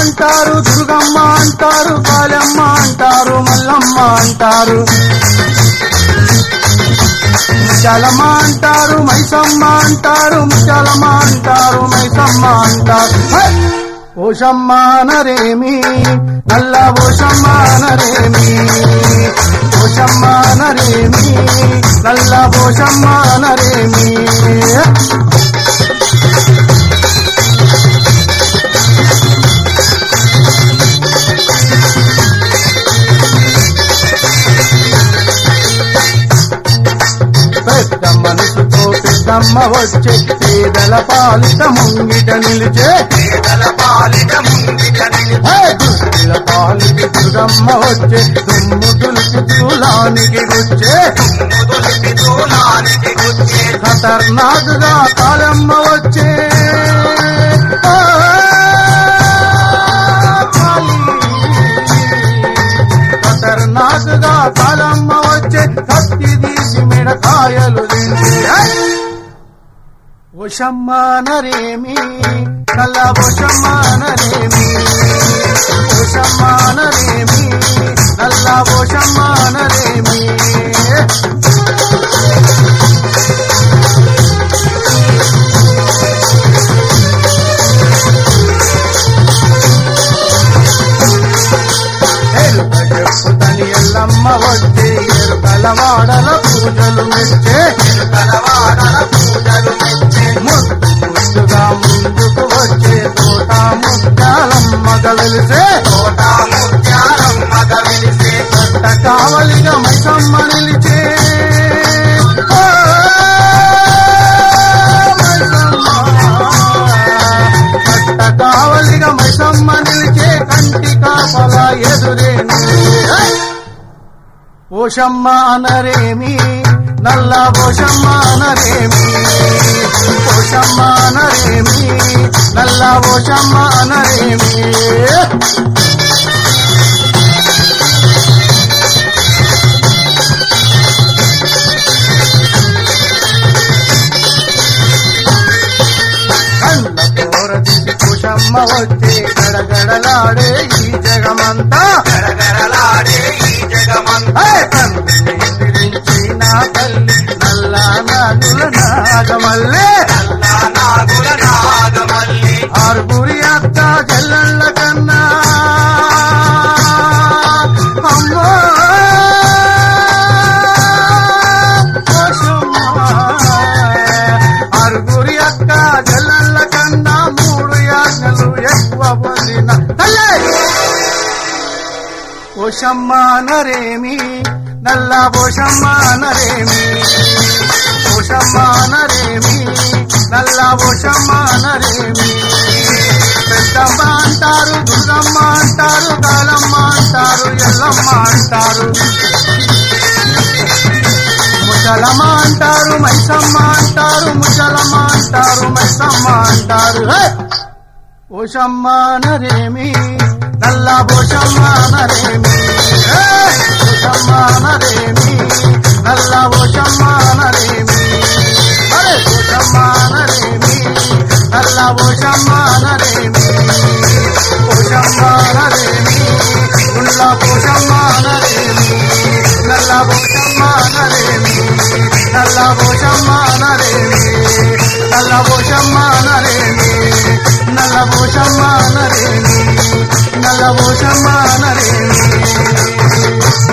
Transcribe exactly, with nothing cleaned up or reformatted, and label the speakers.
Speaker 1: అంటారు, దుర్గమ్మ అంటారు, కాళమ్మ అంటారు, మల్లమ్మ అంటారు, ముత్యాలమ్మ అంటారు, మైసమ్మ అంటారు, ముత్యాలమ్మ అంటారు, మైసమ్మ అంటారు. ఓషమ్మ నరేమి నల్ల ఓషమ్మ నరేమి, ఓషమ్మ నరేమి నల్ల ఓషమ్మ నరేమి. పెద్ద మనసుతో పెద్దమ్మ వచ్చే, పేదల పాలిట ముంగిట నిలిచే,
Speaker 2: పేదల పాలిట ముంగిట నిలిచే,
Speaker 1: దుర్గల పాలిట దుర్గమ్మ వచ్చే, దుమ్ము దులిపి దూలానికి గుచ్చే,
Speaker 2: దుమ్ము దులిపి దూలానికి గుచ్చే,
Speaker 1: ఖతర్నాక్ గా కాళమ్మ వచ్చే, ఖతర్నాక్ గా కాళమ్మ వచ్చే, కత్తి తీసి మిడకాయలు తింటే. ఓషమ్మ నరేమి నల్ల ఓషమ్మ నరేమి, ఓషమ్మ నరేమి నల్ల ఓషమ్మ నరేమి. ఎరుక చెప్పుతని ఎల్లమ్మ వచ్చే, ఎరుకల వాడల పూజలు మెచ్చే,
Speaker 2: ఎరుకల వాడల పూజలు మెచ్చే,
Speaker 1: ముద్దు ముద్దుగా ముందుకు వచ్చే, తోట ముత్యాలమ్మగ వెలిసే,
Speaker 2: తోట ముత్యాలమ్మగ వెలిసే,
Speaker 1: కట్ట కావలిగా మైసమ్మ నిలిచే, ఓ మైసమ్మ, కట్ట కావలిగా మైసమ్మ నిలిచే, కంటి కాపల ఎదురే నిలిచే. ఓషమ్మ నరేమి నల్ల ఓషమ్మ నరేమి, ఓషమ్మ నరేమి నల్ల ఓషమ్మ నరేమి. కళ్ళ కోరదిసి ఓషమ్మ వచ్చే, గడగడలాడే ఈ జగమంతా,
Speaker 2: గడగడలాడే ఈ జగమంతా,
Speaker 1: కన్నుని ఎదిరించి నా తల్లి నల్ల నాగుల నాగమల్లే,
Speaker 2: నల్ల నాగుల నాగమల్లి,
Speaker 1: ఆరుగురి అక్క చెల్లెళ్ళ కన్నా అమ్మో ఓషమ్మ, ఆరుగురి అక్క చెల్లెళ్ళ కన్నా మూడు యాజ్ఞలు ఎక్కువ పొందిన తల్లే. ఓషమ్మ నరేమి నల్ల ఓషమ్మ నరేమి, ఓషమ్మ నరేమి నల్ల ఓషమ్మ నరేమి. పెద్దమ్మ అంటారు, దుర్గమ్మ అంటారు, కాళమ్మ అంటారు, ఎల్లమ్మ అంటారు, ముసలమ్మ అంటారు, మైసమ్మ అంటారు, ముసలమ్మ అంటారు, మైసమ్మ అంటారు. ఓషమ్మ నరేమి నల్ల ఓషమ్మ నరేమి, ఓషమ్మ నరేమి నల్ల ఓషమ్మ నరేమి, ఓషమ్మ నరేమి నల్ల ఓషమ్మ నరేమి, ఓషమ్మ నరేమి ఉల్ల ఓషమ్మ నరేమి, నల్ల ఓషమ్మ నరేమి నల్ల ఓషమ్మ నరేమి, నల్ల ఓషమ్మ నరేమి నల్ల ఓషమ్మ నరేమి, నల్ల ఓషమ్మ నరేమి.